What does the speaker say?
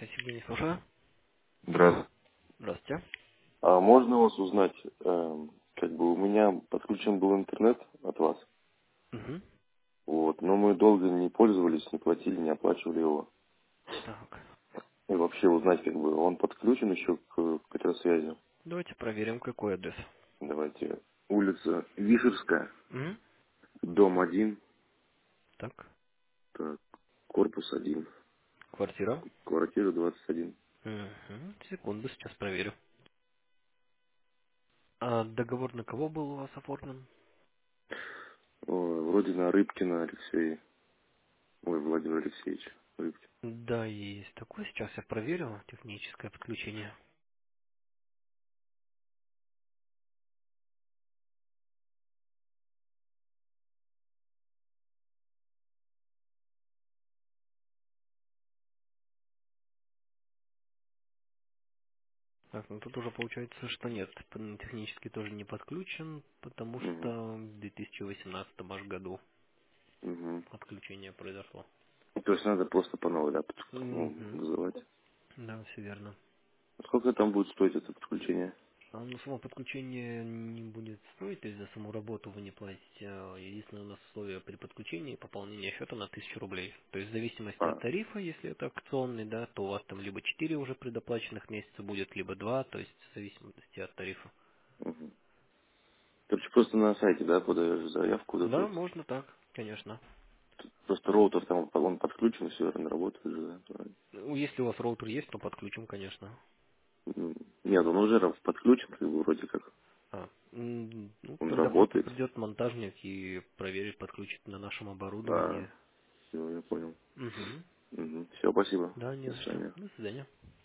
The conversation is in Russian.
Евгений, слушаю. Здравствуйте. Здравствуйте. А можно у вас узнать, как бы у меня подключен был интернет от вас, Угу. вот, но мы долго не пользовались, не платили, не оплачивали его. Так, И вообще узнать, как бы он подключен еще к электросвязи. давайте проверим, какой адрес. Давайте. Улица Вишерская, Угу. дом 1, Так, так, корпус 1, квартира. квартира 21. Угу. Секунду, сейчас проверю. А договор на кого был у вас оформлен? Ой, вроде на Рыбкина Алексей, ой, Владимир Алексеевич Рыбкин. Да, есть такой. Сейчас я проверю техническое подключение. Так, ну тут уже получается, что нет, технически тоже не подключен, потому Угу, что в 2018 аж году угу. подключение произошло. То есть надо просто по новой, да, Угу. вызывать. Да, все верно. Сколько там будет стоить это подключение? Ну, само подключение не будет стоить, то есть за саму работу вы не платите. Единственное, у нас условие при подключении пополнения счета на 1000 рублей. То есть в зависимости от А, тарифа, если это акционный, да, то у вас там либо 4 уже предоплаченных месяца будет, либо 2, то есть в зависимости от тарифа. угу. Короче, просто на сайте, да, подаешь заявку вот эту Да, вот. можно так, конечно. Просто роутер там, он подключен, все, наверное, работает же, да, правильно? Ну, если у вас роутер есть, то подключим, конечно. Нет, он уже подключен, как бы, вроде как, Ну, он тогда просто работает. придет монтажник и проверит, подключит на нашем А, оборудовании. все, я понял. Угу. Все, спасибо. Да, не До за что. свидания. До свидания.